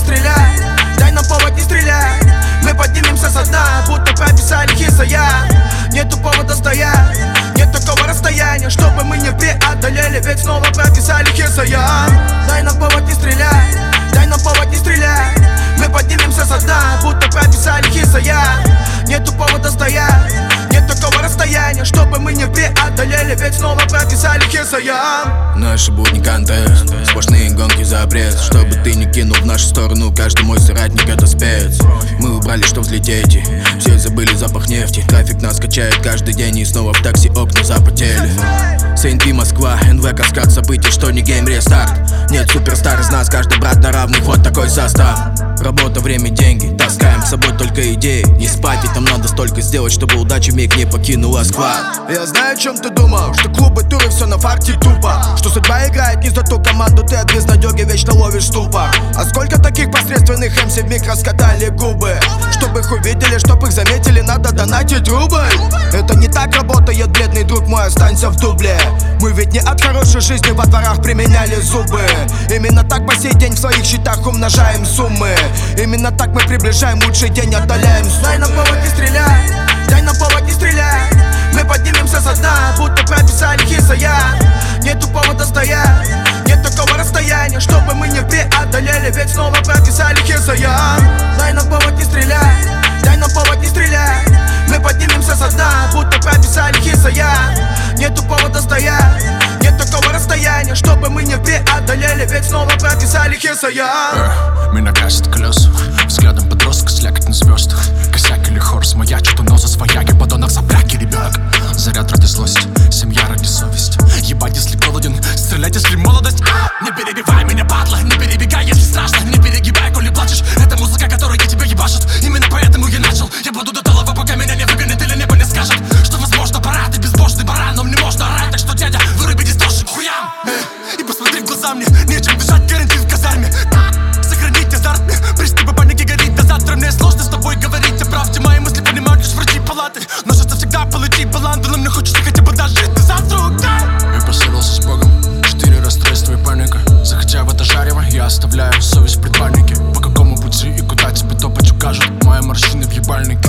стреляй, дай нам повод, не стреляй. Мы поднимемся со дна, будто прописали Хисая. Нету повода стоять, нет такого расстояния, чтобы мы не преодолели, ведь снова прописали Хисая. Дай нам повод, не стреляй, дай нам повод, не стреляй. Мы поднимемся со дна, будто прописали Хисая. Нету повода стоять, нет такого расстояния, чтобы мы не преодолели, ведь снова прописали Хисая. Наши будни контест, сплошные гонки запрет. Чтобы ты не кинул в нашу сторону, каждый мой соратник это спец. Мы убрали, что взлететь, все забыли запах нефти. Трафик нас качает каждый день, и снова в такси окна запотели. СНП Москва, НВ каскад событий, что не гейм рестарт. Нет суперстар из нас, каждый брат на равных, вот такой состав. Работа, время, деньги, таскаем с собой только идеи. Не спать, ведь нам надо столько сделать, чтобы удача миг не покинула сквад. Я знаю, о чем ты думал, что клубы, туры, все на фарте тупо. Что судьба играет не за ту команду, ты от безнадёги вечно ловишь ступор. А сколько таких посредственных МС вмиг раскатали губы. Чтобы их увидели, чтобы их заметили, надо донатить рубль. Это не так работает, бледный друг мой, останься в дубле. Мы ведь не от хорошей жизни во дворах применяли зубы. Именно так по сей день в своих счетах умножаем суммы. Именно так мы приближаем лучший день, отдаляем суммы. Дай нам повод, не стреляй, дай нам повод, не стреляй. Мы поднимемся со дна, будто прописали Хисая. Нету повода стоять, нет такого расстояния, чтобы мы не преодолели, ведь снова прописали Хисая. Дай нам повод, не стреляй, дай нам повод, не стреляй. Мы поднимемся со дна, будто прописали Хисая. Нету повода стоять, нет такого расстояния, чтобы мы не преодолели, ведь снова прописали Хисая. Меня гасит колеса, взглядом подростка слякоть на звездах. Косяк или хорс, маячит у носа свояги, подонок запряги, ребенок. Заряд ради злости, семья ради совести. Ебать, если голоден, стрелять, если молодость. Не перебивай меня, падла, не перебегай, если страшно. Не перегибай, коли плачешь, это музыка, которая тебя ебашит. Именно поэтому я начал, я буду до талого, пока меня не выгонят или небо не скажет. Что возможно, пора, ты безбожный баран, но мне можно орать. Так что, дядя, выруби дистошек хуям. И посмотри в глаза мне, нечем дышать, карантин в казарме. Сохранить азарт мне, приступы паники горит до завтра. Мне сложно с тобой говорить о правде, мои мысли понимают лишь врачи палаты. Ножится всегда получить баланс, но мне хочется хотя бы дожить до завтра. Я посорился с Богом, 4 расстройства и паника. Заходя в это жарево, я оставляю совесть в предбаннике. По какому пути и куда тебе топать укажут мои морщины в ебальнике.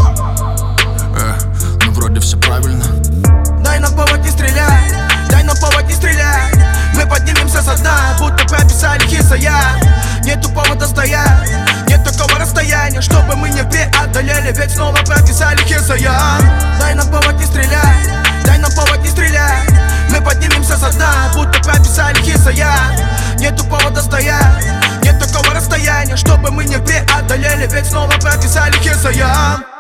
Ну вроде все правильно. Дай нам повод, не стреляй, дай нам повод, не стреляй. Мы поднимемся со дна, будто прописали Хисая. Нету повода стоять, нет такого расстояния, чтобы мы не преодолели, ведь снова прописали Хисая. Дай нам повод, не стреляй, дай нам повод, не стреляй. Мы поднимемся со дна, будто прописали Хисая. Нету повода стоять, нет такого расстояния, чтобы мы не преодолели, ведь снова прописали Хисая.